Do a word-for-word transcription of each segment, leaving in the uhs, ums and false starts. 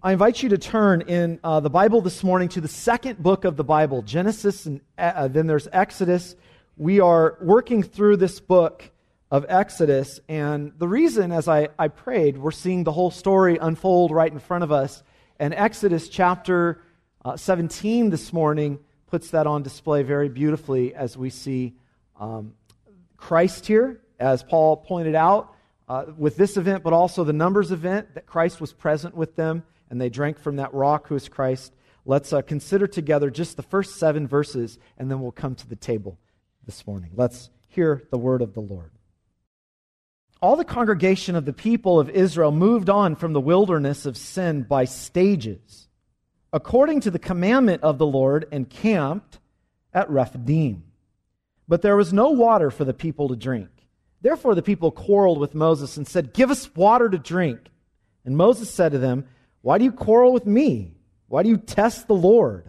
I invite you to turn in uh, the Bible this morning to the second book of the Bible, Genesis, and uh, then there's Exodus. We are working through this book of Exodus, and the reason, as I, I prayed, we're seeing the whole story unfold right in front of us. And Exodus chapter uh, seventeen this morning puts that on display very beautifully as we see um, Christ here, as Paul pointed out, uh, with this event, but also the Numbers event, that Christ was present with them, and they drank from that rock who is Christ. Let's uh, consider together just the first seven verses, and then we'll come to the table this morning. Let's hear the word of the Lord. All the congregation of the people of Israel moved on from the wilderness of Sin by stages, according to the commandment of the Lord, and camped at Rephidim. But there was no water for the people to drink. Therefore the people quarreled with Moses and said, "Give us water to drink." And Moses said to them, "Why do you quarrel with me? Why do you test the Lord?"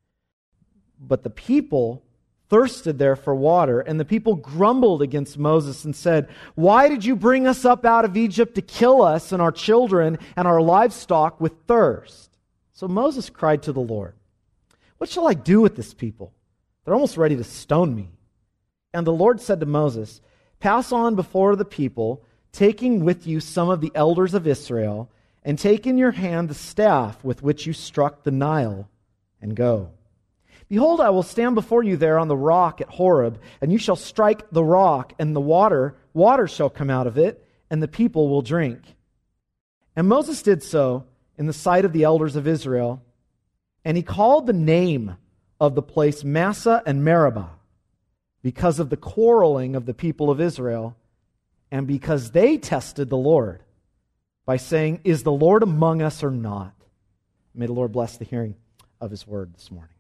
But the people thirsted there for water, and the people grumbled against Moses and said, "Why did you bring us up out of Egypt to kill us and our children and our livestock with thirst?" So Moses cried to the Lord, "What shall I do with this people? They're almost ready to stone me." And the Lord said to Moses, "Pass on before the people, taking with you some of the elders of Israel, and take in your hand the staff with which you struck the Nile, and go. Behold, I will stand before you there on the rock at Horeb, and you shall strike the rock, and the water, water shall come out of it, and the people will drink." And Moses did so in the sight of the elders of Israel, and he called the name of the place Massah and Meribah, because of the quarreling of the people of Israel, and because they tested the Lord by saying, "Is the Lord among us or not?" May the Lord bless the hearing of His word this morning.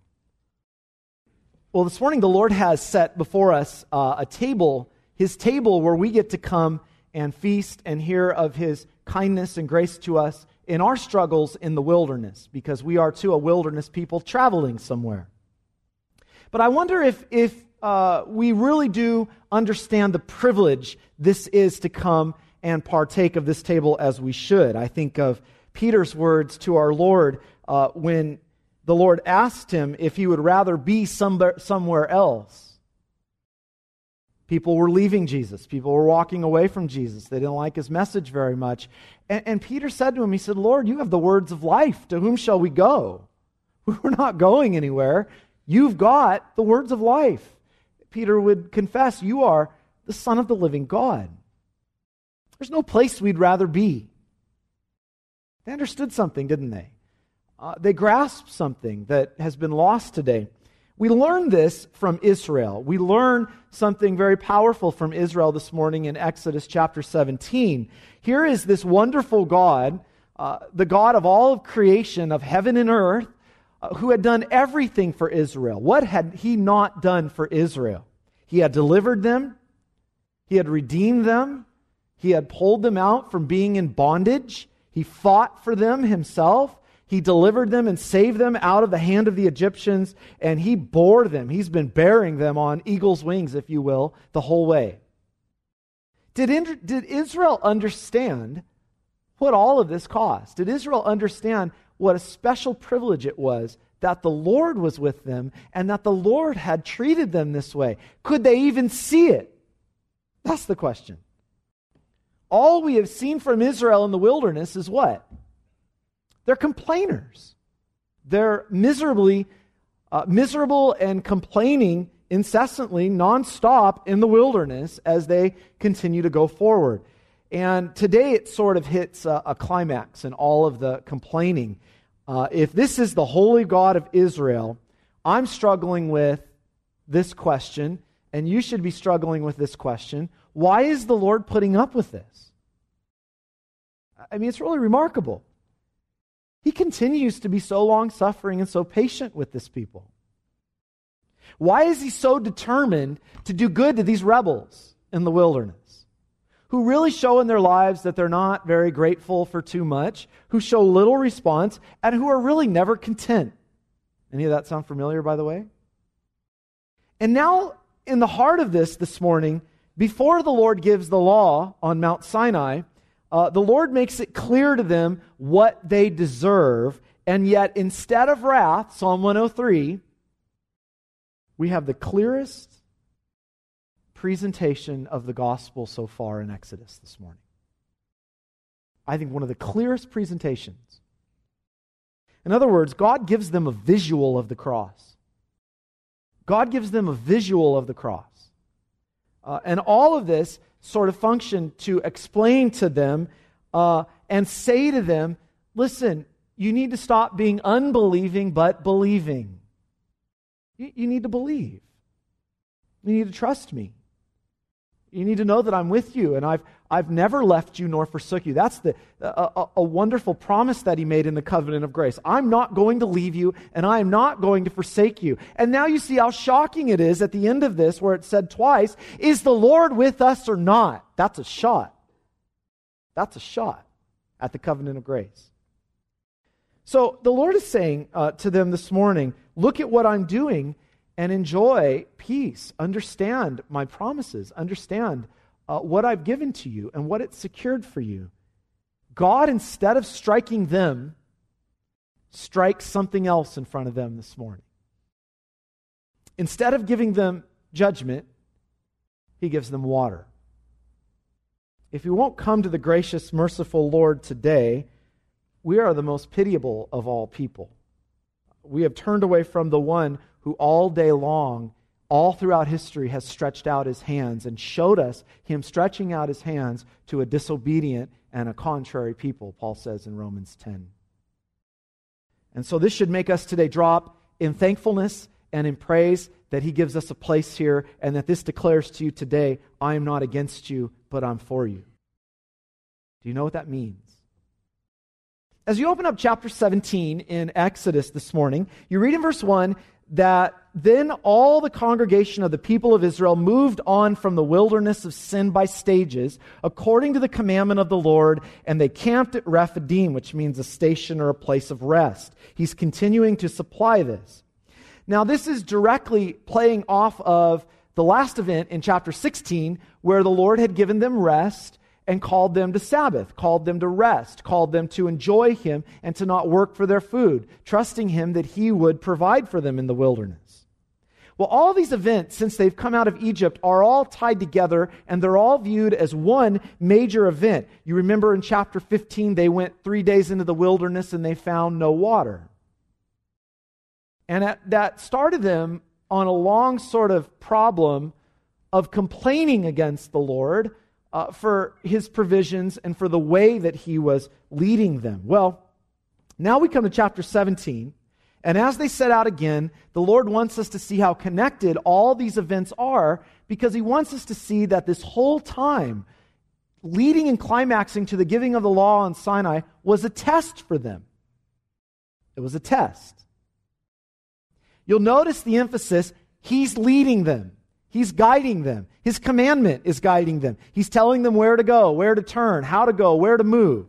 Well, this morning the Lord has set before us uh, a table, His table where we get to come and feast and hear of His kindness and grace to us in our struggles in the wilderness, because we are too a wilderness people traveling somewhere. But I wonder if, if uh, we really do understand the privilege this is to come and partake of this table as we should. I think of Peter's words to our Lord uh, when the Lord asked him if he would rather be somewhere, somewhere else. People were leaving Jesus. People were walking away from Jesus. They didn't like His message very much. And, and Peter said to him, he said, "Lord, you have the words of life. To whom shall we go? We're not going anywhere. You've got the words of life." Peter would confess, "You are the Son of the living God. There's no place we'd rather be." They understood something, didn't they? Uh, they grasped something that has been lost today. We learn this from Israel. We learn something very powerful from Israel this morning in Exodus chapter seventeen. Here is this wonderful God, uh, the God of all of creation, of heaven and earth, uh, who had done everything for Israel. What had He not done for Israel? He had delivered them. He had redeemed them. He had pulled them out from being in bondage. He fought for them Himself. He delivered them and saved them out of the hand of the Egyptians, and He bore them. He's been bearing them on eagle's wings, if you will, the whole way. Did, did Israel understand what all of this cost? Did Israel understand what a special privilege it was that the Lord was with them and that the Lord had treated them this way? Could they even see it? That's the question. All we have seen from Israel in the wilderness is what? They're complainers. They're miserably, uh, miserable and complaining incessantly, nonstop in the wilderness as they continue to go forward. And today it sort of hits a, a climax in all of the complaining. Uh, if this is the holy God of Israel, I'm struggling with this question, and you should be struggling with this question. Why is the Lord putting up with this? I mean, it's really remarkable. He continues to be so long-suffering and so patient with this people. Why is He so determined to do good to these rebels in the wilderness, who really show in their lives that they're not very grateful for too much, who show little response, and who are really never content? Any of that sound familiar, by the way? And now, in the heart of this this morning, before the Lord gives the law on Mount Sinai, uh, the Lord makes it clear to them what they deserve, and yet instead of wrath, Psalm one oh three, we have the clearest presentation of the gospel so far in Exodus this morning. I think one of the clearest presentations. In other words, God gives them a visual of the cross. God gives them a visual of the cross. Uh, and all of this sort of function to explain to them uh, and say to them, listen, you need to stop being unbelieving but believing. You, you need to believe. You need to trust me. You need to know that I'm with you, and I've I've never left you nor forsook you. That's the a, a, a wonderful promise that he made in the covenant of grace. I'm not going to leave you, and I am not going to forsake you. And now you see how shocking it is at the end of this, where it said twice, is the Lord with us or not? That's a shot. That's a shot at the covenant of grace. So the Lord is saying uh, to them this morning, look at what I'm doing and enjoy peace. Understand my promises. Understand uh, what I've given to you and what it's secured for you. God, instead of striking them, strikes something else in front of them this morning. Instead of giving them judgment, he gives them water. If you won't come to the gracious, merciful Lord today, we are the most pitiable of all people. We have turned away from the one who all day long, all throughout history, has stretched out his hands and showed us him stretching out his hands to a disobedient and a contrary people, Paul says in Romans ten. And so this should make us today drop in thankfulness and in praise that he gives us a place here, and that this declares to you today, I am not against you, but I'm for you. Do you know what that means? As you open up chapter seventeen in Exodus this morning, you read in verse one that then all the congregation of the people of Israel moved on from the wilderness of sin by stages, according to the commandment of the Lord, and they camped at Rephidim, which means a station or a place of rest. He's continuing to supply this. Now, this is directly playing off of the last event in chapter sixteen, where the Lord had given them rest and called them to Sabbath, called them to rest, called them to enjoy him and to not work for their food, trusting him that he would provide for them in the wilderness. Well, all these events, since they've come out of Egypt, are all tied together, and they're all viewed as one major event. You remember in chapter fifteen, they went three days into the wilderness and they found no water. And at, that started them on a long sort of problem of complaining against the Lord uh, for his provisions and for the way that he was leading them. Well, now we come to chapter seventeen, and as they set out again, the Lord wants us to see how connected all these events are, because he wants us to see that this whole time, leading and climaxing to the giving of the law on Sinai, was a test for them. It was a test. You'll notice the emphasis, he's leading them. He's guiding them. His commandment is guiding them. He's telling them where to go, where to turn, how to go, where to move.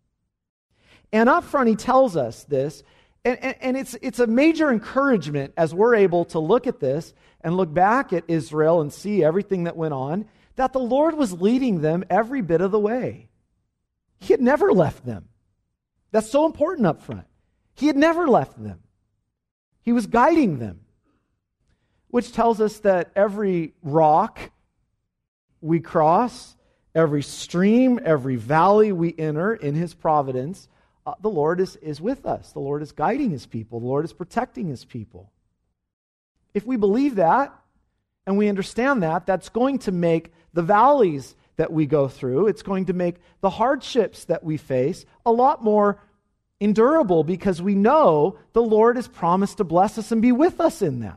And up front, he tells us this, and, and, and it's, it's a major encouragement as we're able to look at this and look back at Israel and see everything that went on, that the Lord was leading them every bit of the way. He had never left them. That's so important up front. He had never left them. He was guiding them, which tells us that every rock we cross, every stream, every valley we enter in his providence, uh, the Lord is, is with us. The Lord is guiding his people. The Lord is protecting his people. If we believe that and we understand that, that's going to make the valleys that we go through, it's going to make the hardships that we face a lot more endurable, because we know the Lord has promised to bless us and be with us in that.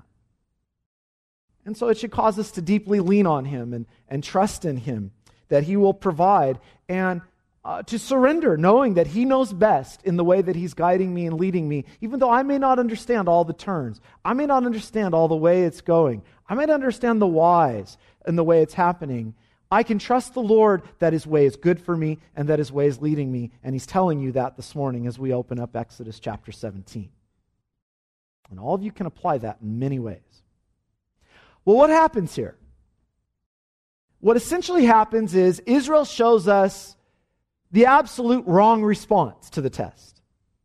And so it should cause us to deeply lean on him and, and trust in him that he will provide, and uh, to surrender, knowing that he knows best in the way that he's guiding me and leading me, even though I may not understand all the turns. I may not understand all the way it's going. I might understand the whys and the way it's happening. I can trust the Lord that his way is good for me and that his way is leading me. And he's telling you that this morning as we open up Exodus chapter seventeen. And all of you can apply that in many ways. Well, what happens here? What essentially happens is Israel shows us the absolute wrong response to the test.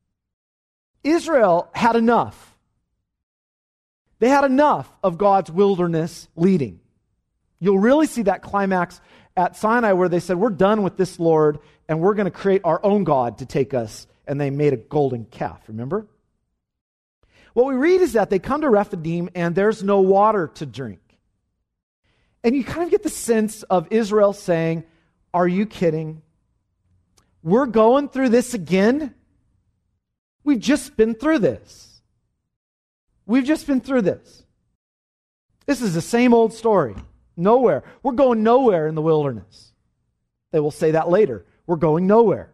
Israel had enough. They had enough of God's wilderness leading. You'll really see that climax at Sinai where they said, we're done with this Lord, and we're going to create our own God to take us. And they made a golden calf, remember? What we read is that they come to Rephidim and there's no water to drink. And you kind of get the sense of Israel saying, are you kidding? We're going through this again? We've just been through this. We've just been through this. This is the same old story. Nowhere. We're going nowhere in the wilderness. They will say that later. We're going nowhere.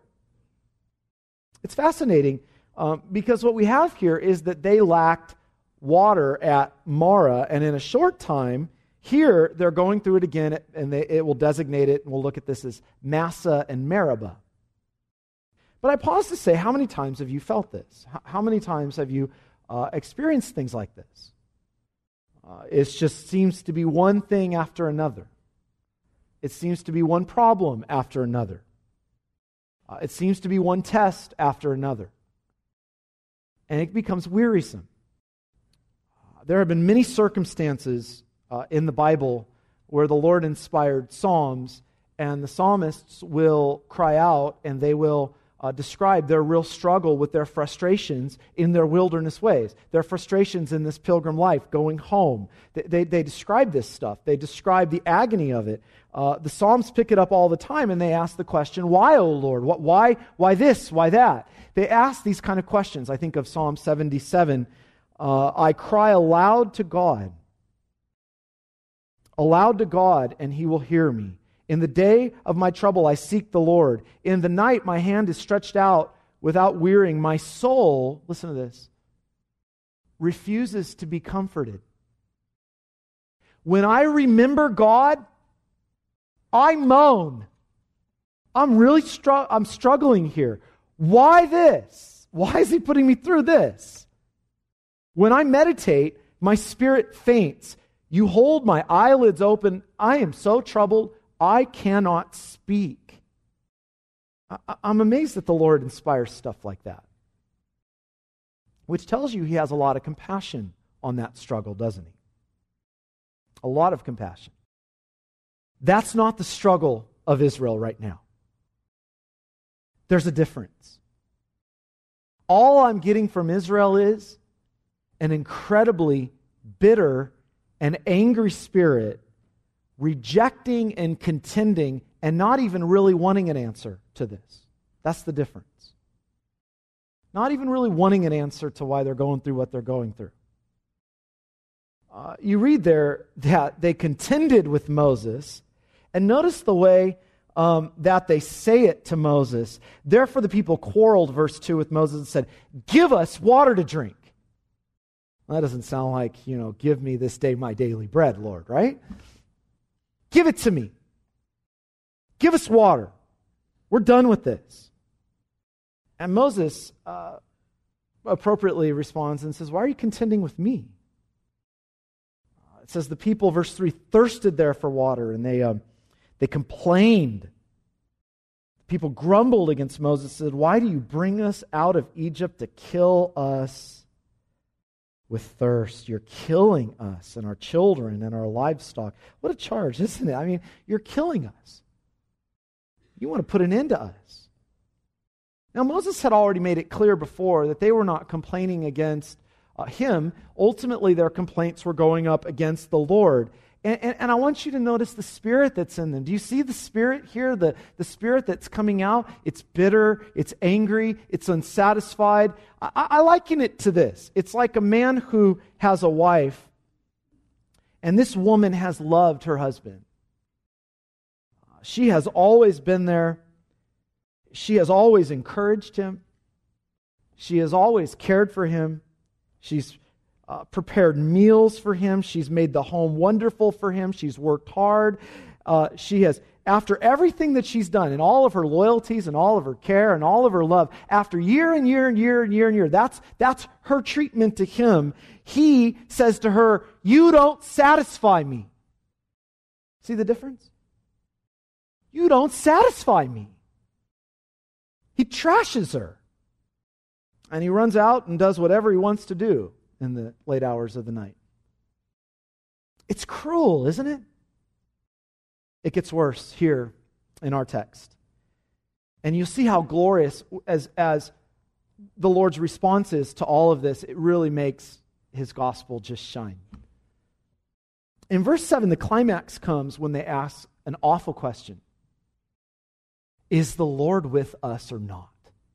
It's fascinating um, because what we have here is that they lacked water at Marah, and in a short time, here they're going through it again, and they, it will designate it, and we'll look at this as Massa and Meribah. But I pause to say, how many times have you felt this? How many times have you uh, experienced things like this? Uh, it just seems to be one thing after another. It seems to be one problem after another. Uh, it seems to be one test after another. And it becomes wearisome. Uh, there have been many circumstances uh, in the Bible where the Lord inspired psalms, and the psalmists will cry out and they will Uh, describe their real struggle with their frustrations in their wilderness ways, their frustrations in this pilgrim life, going home. They, they, they describe this stuff. They describe the agony of it. Uh, the Psalms pick it up all the time, and they ask the question, why, O Lord? What, why, why this? Why that? They ask these kind of questions. I think of Psalm seventy-seven. Uh, I cry aloud to God, aloud to God, and He will hear me. In the day of my trouble, I seek the Lord. In the night, my hand is stretched out without wearying. My soul, listen to this, refuses to be comforted. When I remember God, I moan. I'm really str- I'm struggling here. Why this? Why is He putting me through this? When I meditate, my spirit faints. You hold my eyelids open. I am so troubled, I cannot speak. I- I'm amazed that the Lord inspires stuff like that. Which tells you He has a lot of compassion on that struggle, doesn't He? A lot of compassion. That's not the struggle of Israel right now. There's a difference. All I'm getting from Israel is an incredibly bitter and angry spirit, rejecting and contending and not even really wanting an answer to this. That's the difference. Not even really wanting an answer to why they're going through what they're going through. Uh, you read there that they contended with Moses, and notice the way um, that they say it to Moses. Therefore the people quarreled, verse two, with Moses and said, give us water to drink. Well, that doesn't sound like, you know, give me this day my daily bread, Lord, right? Give it to me. Give us water. We're done with this. And Moses uh, appropriately responds and says, why are you contending with me? Uh, it says the people, verse three, thirsted there for water, and they um, they complained. People grumbled against Moses, said, why do you bring us out of Egypt to kill us with thirst? You're killing us and our children and our livestock. What a charge, isn't it? I mean, you're killing us. You want to put an end to us. Now, Moses had already made it clear before that they were not complaining against uh, him. Ultimately, their complaints were going up against the Lord. And, and, and I want you to notice the spirit that's in them. Do you see the spirit here? The, the spirit that's coming out? It's bitter, it's angry, it's unsatisfied. I, I liken it to this. It's like a man who has a wife, and this woman has loved her husband. She has always been there. She has always encouraged him. She has always cared for him. She's Uh, prepared meals for him. She's made the home wonderful for him. She's worked hard. Uh, she has, after everything that she's done, and all of her loyalties and all of her care and all of her love, after year and year and year and year and year, that's, that's her treatment to him. He says to her, you don't satisfy me. See the difference? You don't satisfy me. He trashes her. And he runs out and does whatever he wants to do in the late hours of the night. It's cruel, isn't it? It gets worse here in our text. And you'll see how glorious, as, as the Lord's response is to all of this, it really makes his gospel just shine. In verse seven, the climax comes when they ask an awful question. Is the Lord with us or not?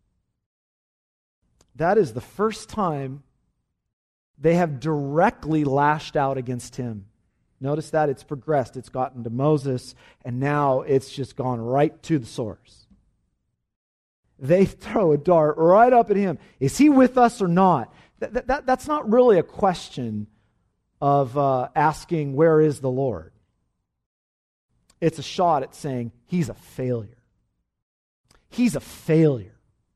That is the first time they have directly lashed out against him. Notice that it's progressed. It's gotten to Moses, and now it's just gone right to the source. They throw a dart right up at him. Is he with us or not? That, that, that's not really a question of uh, asking, where is the Lord? It's a shot at saying, he's a failure. He's a failure.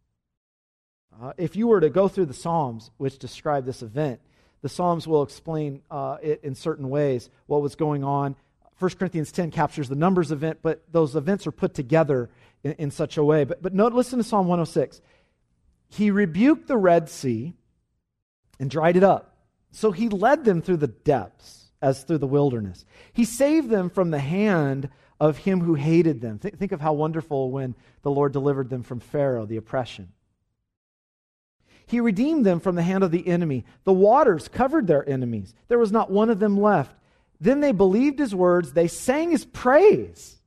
Uh, if you were to go through the Psalms, which describe this event, the Psalms will explain uh, it in certain ways, what was going on. First Corinthians ten captures the numbers event, but those events are put together in, in such a way. But, but note, listen to Psalm one oh six. He rebuked the Red Sea and dried it up. So he led them through the depths as through the wilderness. He saved them from the hand of him who hated them. Think, think of how wonderful when the Lord delivered them from Pharaoh, the oppression. He redeemed them from the hand of the enemy. The waters covered their enemies. There was not one of them left. Then they believed his words. They sang his praise.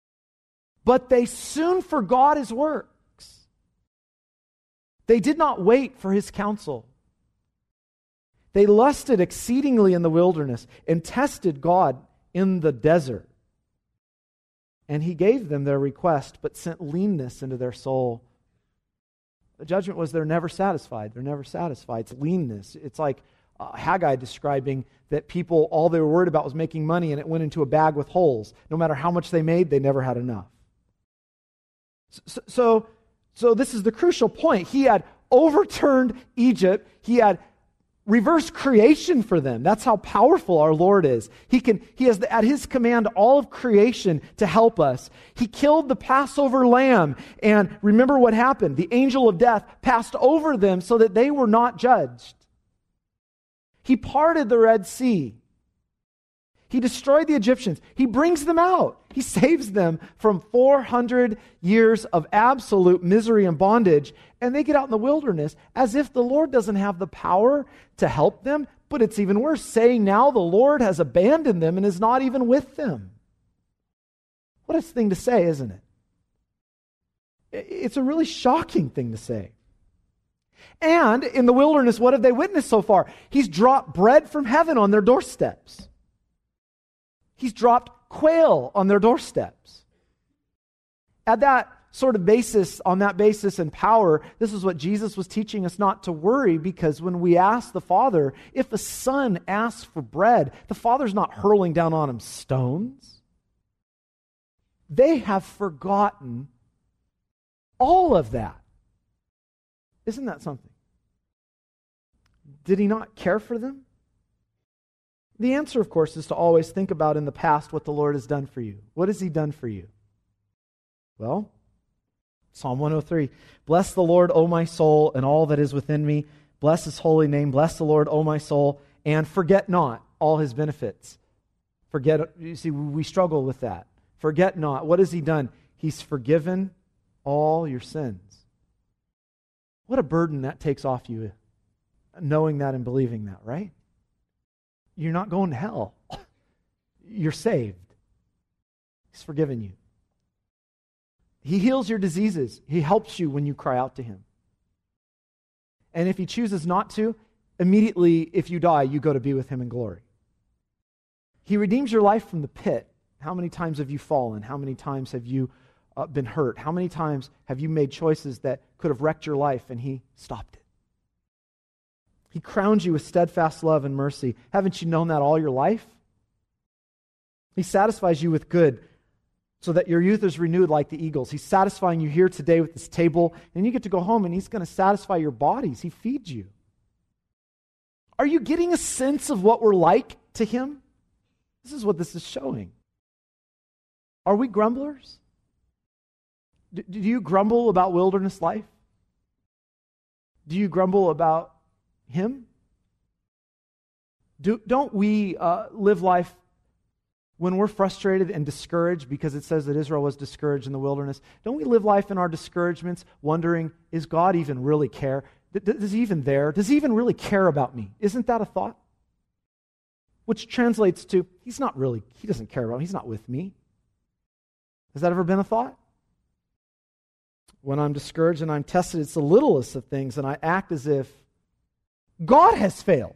But they soon forgot his works. They did not wait for his counsel. They lusted exceedingly in the wilderness and tested God in the desert. And he gave them their request, but sent leanness into their soul. The judgment was they're never satisfied. They're never satisfied. It's leanness. It's like uh, Haggai describing that people, all they were worried about was making money, and it went into a bag with holes. No matter how much they made, they never had enough. So, so, so this is the crucial point. He had overturned Egypt. He had reverse creation for them. That's how powerful our Lord is. He can, he has at his command all of creation to help us. He killed the Passover lamb, and remember what happened. The angel of death passed over them so that they were not judged. He parted the Red Sea. He destroyed the Egyptians. He brings them out. He saves them from four hundred years of absolute misery and bondage, and they get out in the wilderness as if the Lord doesn't have the power to help them, but it's even worse, saying now the Lord has abandoned them and is not even with them. What a thing to say, isn't it? It's a really shocking thing to say. And in the wilderness, what have they witnessed so far? He's dropped bread from heaven on their doorsteps. He's dropped quail on their doorsteps. At that sort of basis, on that basis and power, this is what Jesus was teaching us not to worry, because when we ask the Father, if a son asks for bread, the Father's not hurling down on him stones. They have forgotten all of that. Isn't that something? Did he not care for them? The answer, of course, is to always think about in the past what the Lord has done for you. What has he done for you? Well, Psalm one oh three, bless the Lord, O my soul, and all that is within me. Bless his holy name. Bless the Lord, O my soul, and forget not all his benefits. Forget, you see, we struggle with that. Forget not. What has he done? He's forgiven all your sins. What a burden that takes off you, knowing that and believing that, right? You're not going to hell. You're saved. He's forgiven you. He heals your diseases. He helps you when you cry out to him. And if he chooses not to, immediately, if you die, you go to be with him in glory. He redeems your life from the pit. How many times have you fallen? How many times have you uh, been hurt? How many times have you made choices that could have wrecked your life and he stopped it? He crowns you with steadfast love and mercy. Haven't you known that all your life? He satisfies you with good so that your youth is renewed like the eagles. He's satisfying you here today with this table, and you get to go home and he's going to satisfy your bodies. He feeds you. Are you getting a sense of what we're like to him? This is what this is showing. Are we grumblers? Do, do you grumble about wilderness life? Do you grumble about Him? Do, don't we uh, live life when we're frustrated and discouraged, because it says that Israel was discouraged in the wilderness? Don't we live life in our discouragements wondering, is God even really care? D- does He even there? Does He even really care about me? Isn't that a thought? Which translates to, He's not really, He doesn't care about me. He's not with me. Has that ever been a thought? When I'm discouraged and I'm tested, it's the littlest of things, and I act as if God has failed.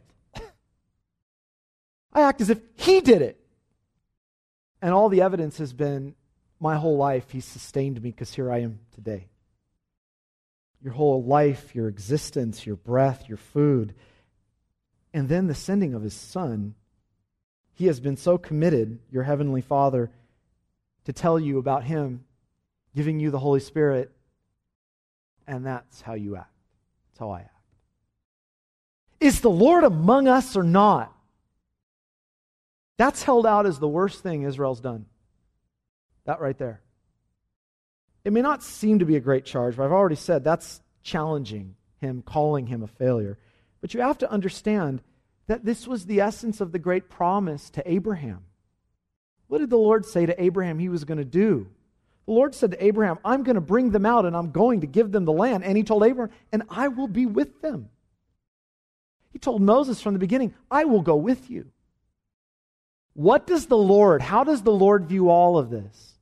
I act as if He did it. And all the evidence has been, my whole life, He sustained me because here I am today. Your whole life, your existence, your breath, your food, and then the sending of His Son. He has been so committed, your Heavenly Father, to tell you about Him, giving you the Holy Spirit, and that's how you act. That's how I act. Is the Lord among us or not? That's held out as the worst thing Israel's done. That right there. It may not seem to be a great charge, but I've already said that's challenging Him, calling Him a failure. But you have to understand that this was the essence of the great promise to Abraham. What did the Lord say to Abraham He was going to do? The Lord said to Abraham, I'm going to bring them out and I'm going to give them the land. And He told Abraham, and I will be with them. He told Moses from the beginning, I will go with you. What does the Lord, how does the Lord view all of this?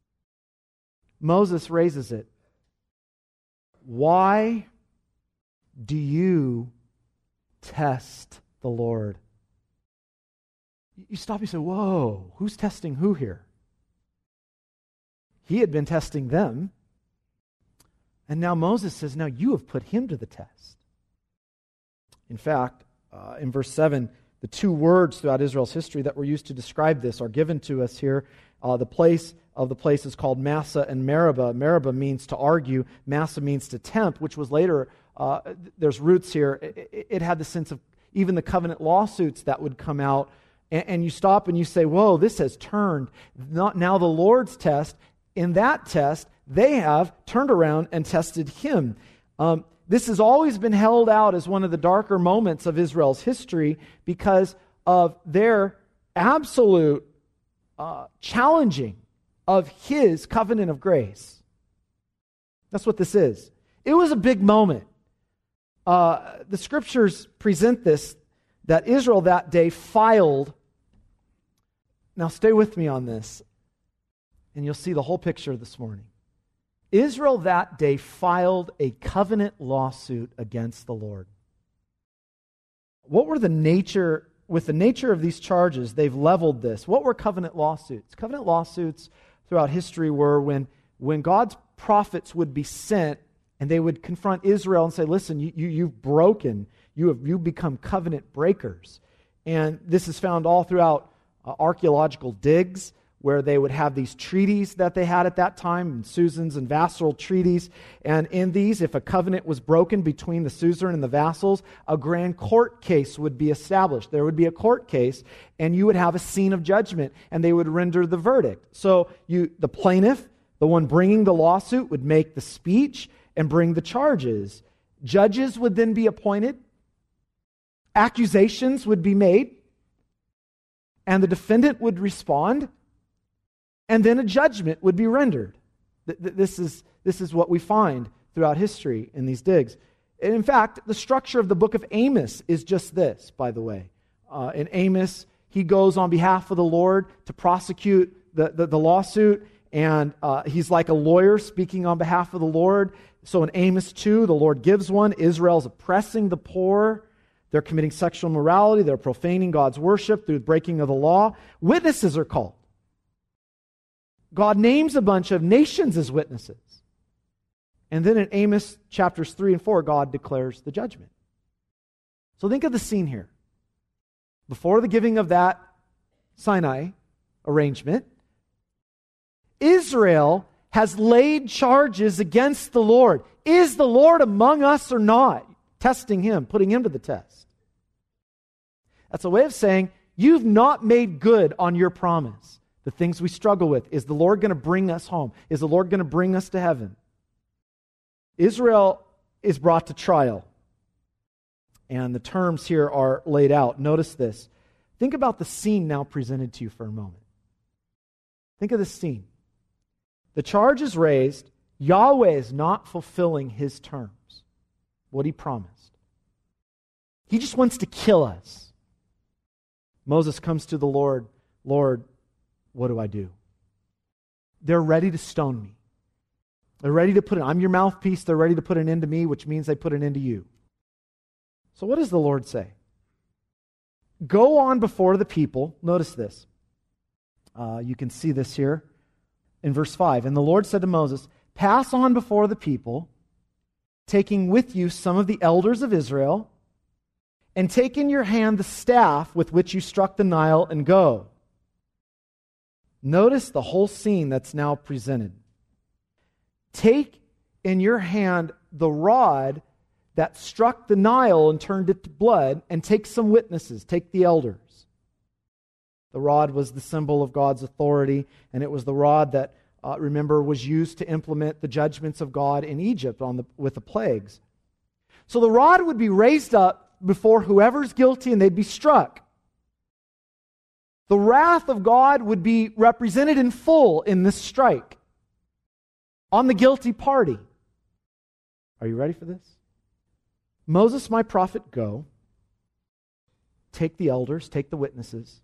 Moses raises it. Why do you test the Lord? You stop and say, whoa, who's testing who here? He had been testing them. And now Moses says, now you have put him to the test. In fact, uh, in verse seven, the two words throughout Israel's history that were used to describe this are given to us here. Uh, the place of the place is called Massah and Meribah. Meribah means to argue. Massah means to tempt, which was later, uh, there's roots here. It, it had the sense of even the covenant lawsuits that would come out. And, and you stop and you say, whoa, this has turned. Not, now the Lord's test, in that test, they have turned around and tested Him. Um, This has always been held out as one of the darker moments of Israel's history because of their absolute uh, challenging of His covenant of grace. That's what this is. It was a big moment. Uh, the Scriptures present this, that Israel that day filed. Now stay with me on this, and you'll see the whole picture this morning. Israel that day filed a covenant lawsuit against the Lord. What were the nature, with the nature of these charges, they've leveled this. What were covenant lawsuits? Covenant lawsuits throughout history were when, when God's prophets would be sent and they would confront Israel and say, listen, you, you, you've broken, you have you've become covenant breakers. And this is found all throughout uh, archaeological digs, where they would have these treaties that they had at that time, and suzerains and vassal treaties. And in these, if a covenant was broken between the suzerain and the vassals, a grand court case would be established. There would be a court case, and you would have a scene of judgment, and they would render the verdict. So you, the plaintiff, the one bringing the lawsuit, would make the speech and bring the charges. Judges would then be appointed. Accusations would be made, and the defendant would respond. And then a judgment would be rendered. This is, this is what we find throughout history in these digs. And in fact, the structure of the book of Amos is just this, by the way. Uh, in Amos, he goes on behalf of the Lord to prosecute the, the, the lawsuit, and uh, he's like a lawyer speaking on behalf of the Lord. So in Amos two, the Lord gives one. Israel's oppressing the poor. They're committing sexual immorality. They're profaning God's worship through the breaking of the law. Witnesses are called. God names a bunch of nations as witnesses. And then in Amos chapters three and four, God declares the judgment. So think of the scene here. Before the giving of that Sinai arrangement, Israel has laid charges against the Lord. Is the Lord among us or not? Testing Him, putting Him to the test. That's a way of saying, you've not made good on your promise. the things we struggle with. Is the Lord going to bring us home? Is the Lord going to bring us to heaven? Israel is brought to trial. And the terms here are laid out. Notice this. Think about the scene now presented to you for a moment. Think of this scene. The charge is raised. Yahweh is not fulfilling His terms, what He promised. He just wants to kill us. Moses comes to the Lord. Lord, what do I do? They're ready to stone me. They're ready to put it. I'm your mouthpiece. They're ready to put an end to me, which means they put an end to you. So what does the Lord say? Go on before the people. Notice this. Uh, you can see this here in verse five. And the Lord said to Moses, pass on before the people, taking with you some of the elders of Israel, and take in your hand the staff with which you struck the Nile, and go. Notice the whole scene that's now presented. Take in your hand the rod that struck the Nile and turned it to blood, and take some witnesses, take the elders. The rod was the symbol of God's authority, and it was the rod that, uh, remember, was used to implement the judgments of God in Egypt on the, with the plagues. So the rod would be raised up before whoever's guilty, and they'd be struck. The wrath of God would be represented in full in this strike on the guilty party. Are you ready for this? Moses, my prophet, go. Take the elders, take the witnesses.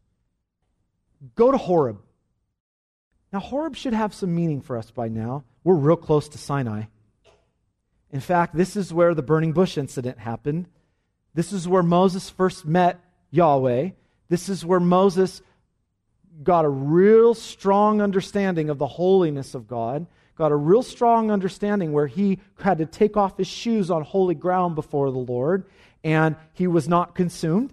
Go to Horeb. Now, Horeb should have some meaning for us by now. We're real close to Sinai. In fact, this is where the burning bush incident happened. This is where Moses first met Yahweh. This is where Moses got a real strong understanding of the holiness of God, got a real strong understanding where he had to take off his shoes on holy ground before the Lord, and he was not consumed.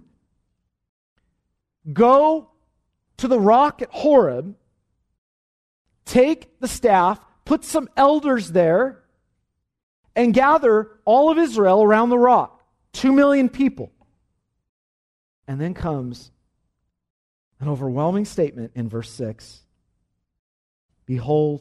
Go to the rock at Horeb, take the staff, put some elders there, and gather all of Israel around the rock. Two million people. And then comes an overwhelming statement in verse six. Behold,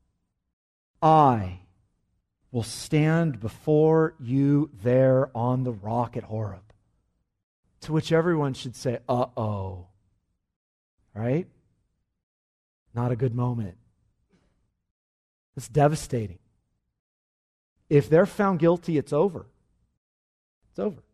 I will stand before you there on the rock at Horeb. To which everyone should say, uh-oh. Right? Not a good moment. It's devastating. If they're found guilty, it's over. It's over.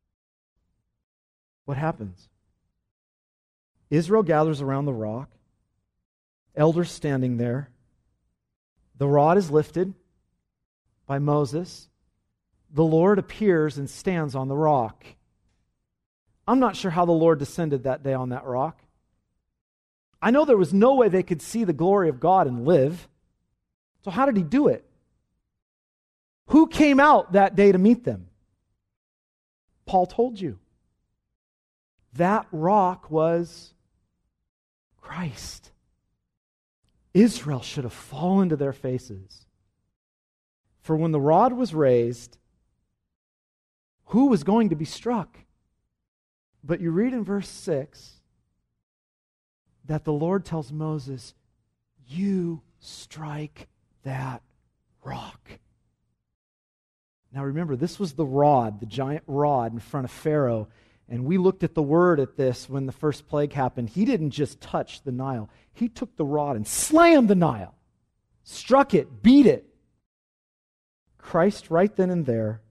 What happens? Israel gathers around the rock. Elders standing there. The rod is lifted by Moses. The Lord appears and stands on the rock. I'm not sure how the Lord descended that day on that rock. I know there was no way they could see the glory of God and live. So how did He do it? Who came out that day to meet them? Paul told you. That rock was Christ. Israel should have fallen to their faces. For when the rod was raised, who was going to be struck? But you read in verse six that the Lord tells Moses, you strike that rock. Now remember, this was the rod, the giant rod in front of Pharaoh. And we looked at the word at this when the first plague happened. He didn't just touch the Nile. He took the rod and slammed the Nile. Struck it, beat it. Christ right then and there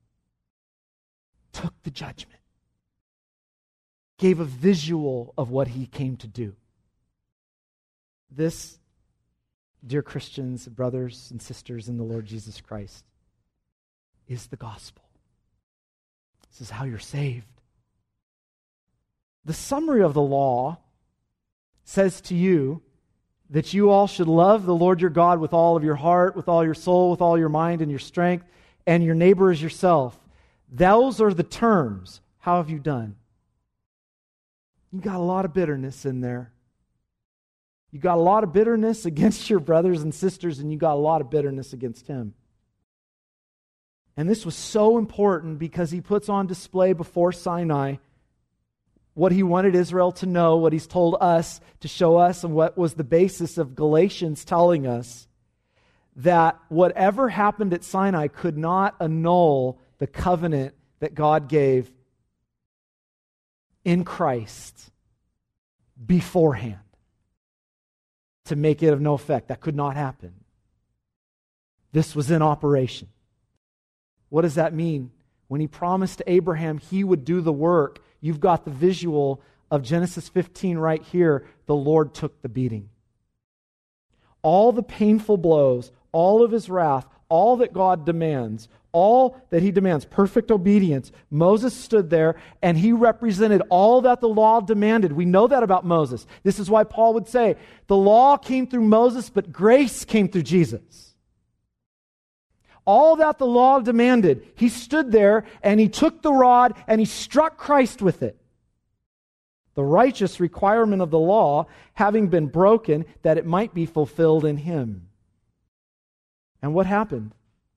took the judgment. Gave a visual of what He came to do. This, dear Christians, brothers and sisters in the Lord Jesus Christ, is the gospel. This is how you're saved. The summary of the law says to you that you all should love the Lord your God with all of your heart, with all your soul, with all your mind and your strength, and your neighbor as yourself. Those are the terms. How have you done? You got a lot of bitterness in there. You got a lot of bitterness against your brothers and sisters, and you got a lot of bitterness against Him. And this was so important because He puts on display before Sinai what he wanted Israel to know, what he's told us to show us, and what was the basis of Galatians telling us that whatever happened at Sinai could not annul the covenant that God gave in Christ beforehand to make it of no effect. That could not happen. This was in operation. What does that mean? When he promised to Abraham he would do the work, you've got the visual of Genesis fifteen right here. The Lord took the beating. All the painful blows, all of his wrath, all that God demands, all that he demands, perfect obedience. Moses stood there and he represented all that the law demanded. We know that about Moses. This is why Paul would say, the law came through Moses, but grace came through Jesus. All that the law demanded, he stood there and he took the rod and he struck Christ with it. The righteous requirement of the law having been broken that it might be fulfilled in him. And what happened?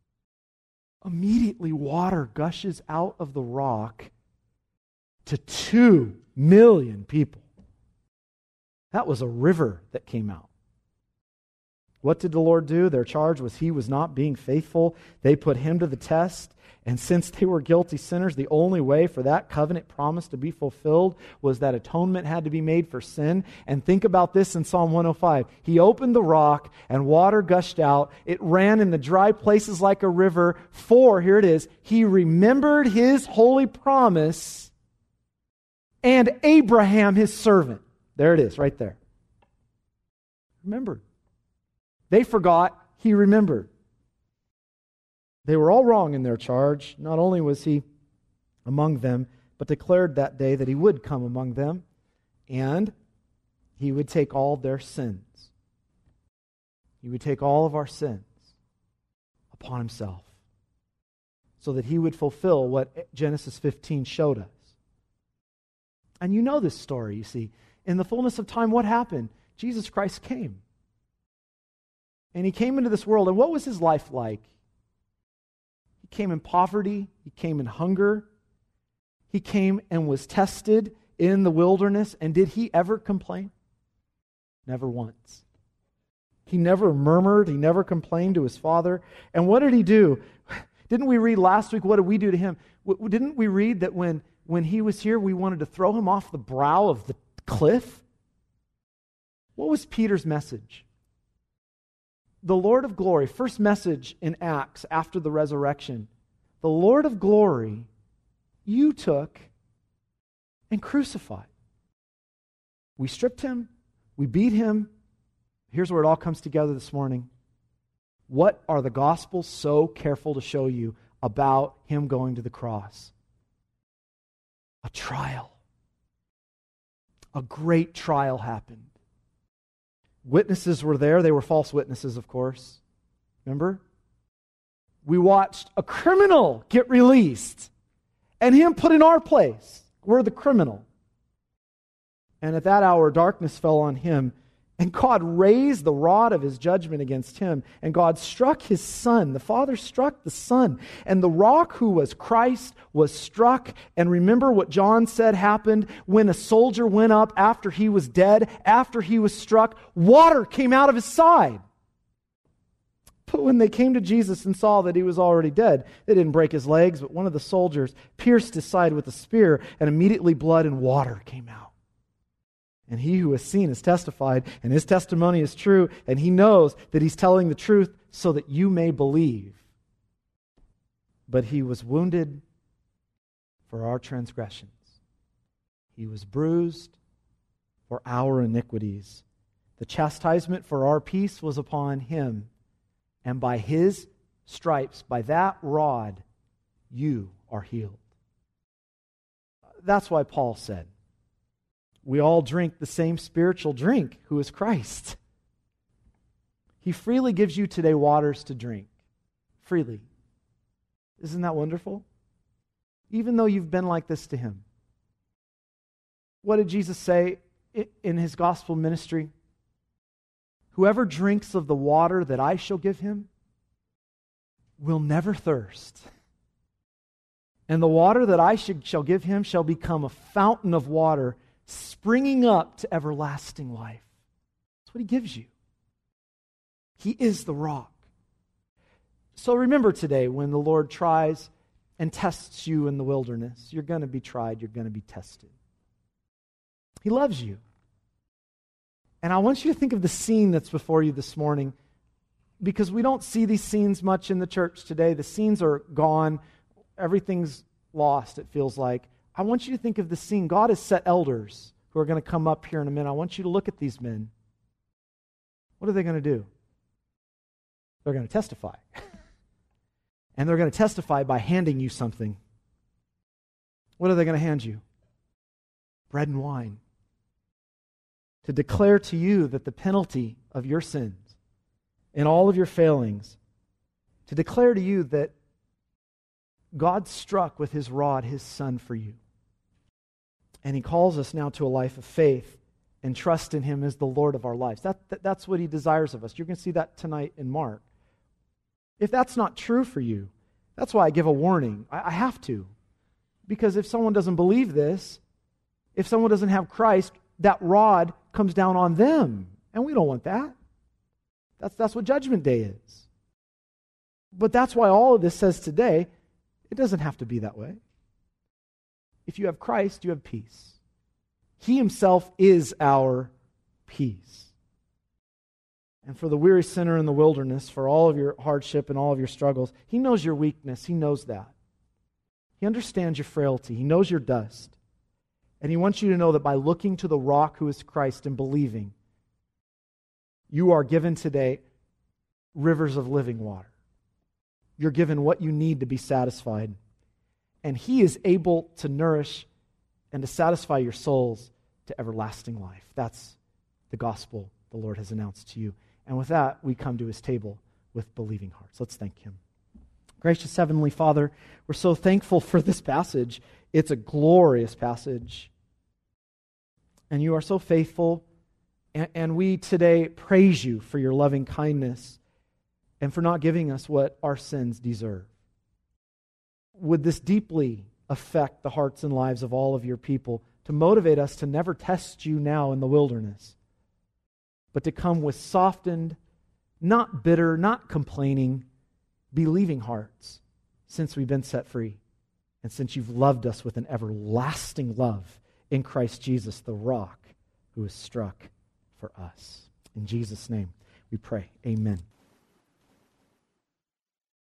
Immediately water gushes out of the rock to two million people. That was a river that came out. What did the Lord do? Their charge was he was not being faithful. They put him to the test. And since they were guilty sinners, the only way for that covenant promise to be fulfilled was that atonement had to be made for sin. And think about this in Psalm one oh five. He opened the rock and water gushed out. It ran in the dry places like a river. For, here it is, he remembered his holy promise and Abraham his servant. There it is, right there. Remembered. They forgot, he remembered. They were all wrong in their charge. Not only was he among them, but declared that day that he would come among them and he would take all their sins. He would take all of our sins upon himself so that he would fulfill what Genesis fifteen showed us. And you know this story, you see. In the fullness of time, what happened? Jesus Christ came. And he came into this world, and what was his life like? He came in poverty, he came in hunger, he came and was tested in the wilderness, and did he ever complain? Never once. He never murmured, he never complained to his Father. And what did he do? Didn't we read last week, what did we do to him? Didn't we read that when, when he was here, we wanted to throw him off the brow of the cliff? What was Peter's message? The Lord of glory, first message in Acts after the resurrection, the Lord of glory, you took and crucified. We stripped him, we beat him. Here's where it all comes together this morning. What are the Gospels so careful to show you about him going to the cross? A trial. A great trial happened. Witnesses were there. They were false witnesses, of course. Remember? We watched a criminal get released and him put in our place. We're the criminal. And at that hour, darkness fell on him, and God raised the rod of his judgment against him, and God struck his Son. The Father struck the Son, and the rock who was Christ was struck. And remember what John said happened when a soldier went up after he was dead, after he was struck, water came out of his side. But when they came to Jesus and saw that he was already dead, they didn't break his legs, but one of the soldiers pierced his side with a spear, and immediately blood and water came out. And he who has seen has testified, and his testimony is true, and he knows that he's telling the truth so that you may believe. But he was wounded for our transgressions. He was bruised for our iniquities. The chastisement for our peace was upon him, and by his stripes, by that rod, you are healed. That's why Paul said, we all drink the same spiritual drink, who is Christ. He freely gives you today waters to drink. Freely. Isn't that wonderful? Even though you've been like this to him. What did Jesus say in his gospel ministry? Whoever drinks of the water that I shall give him will never thirst. And the water that I should, shall give him shall become a fountain of water springing up to everlasting life. That's what he gives you. He is the rock. So remember today, when the Lord tries and tests you in the wilderness, you're going to be tried, you're going to be tested. He loves you. And I want you to think of the scene that's before you this morning, because we don't see these scenes much in the church today. The scenes are gone. Everything's lost, it feels like. I want you to think of the scene. God has set elders who are going to come up here in a minute. I want you to look at these men. What are they going to do? They're going to testify. And they're going to testify by handing you something. What are they going to hand you? Bread and wine. To declare to you that the penalty of your sins and all of your failings, to declare to you that God struck with his rod his Son for you. And he calls us now to a life of faith and trust in him as the Lord of our lives. That, that, that's what he desires of us. You're going to see that tonight in Mark. If that's not true for you, that's why I give a warning. I, I have to. Because if someone doesn't believe this, if someone doesn't have Christ, that rod comes down on them. And we don't want that. That's, that's what Judgment Day is. But that's why all of this says today, it doesn't have to be that way. If you have Christ, you have peace. He himself is our peace. And for the weary sinner in the wilderness, for all of your hardship and all of your struggles, he knows your weakness. He knows that. He understands your frailty. He knows your dust. And he wants you to know that by looking to the rock who is Christ and believing, you are given today rivers of living water. You're given what you need to be satisfied. And he is able to nourish and to satisfy your souls to everlasting life. That's the gospel the Lord has announced to you. And with that, we come to his table with believing hearts. Let's thank him. Gracious Heavenly Father, we're so thankful for this passage. It's a glorious passage. And you are so faithful. And, and we today praise you for your loving kindness and for not giving us what our sins deserve. Would this deeply affect the hearts and lives of all of your people to motivate us to never test you now in the wilderness, but to come with softened, not bitter, not complaining, believing hearts, since we've been set free and since you've loved us with an everlasting love in Christ Jesus, the rock who is struck for us. In Jesus' name we pray. Amen.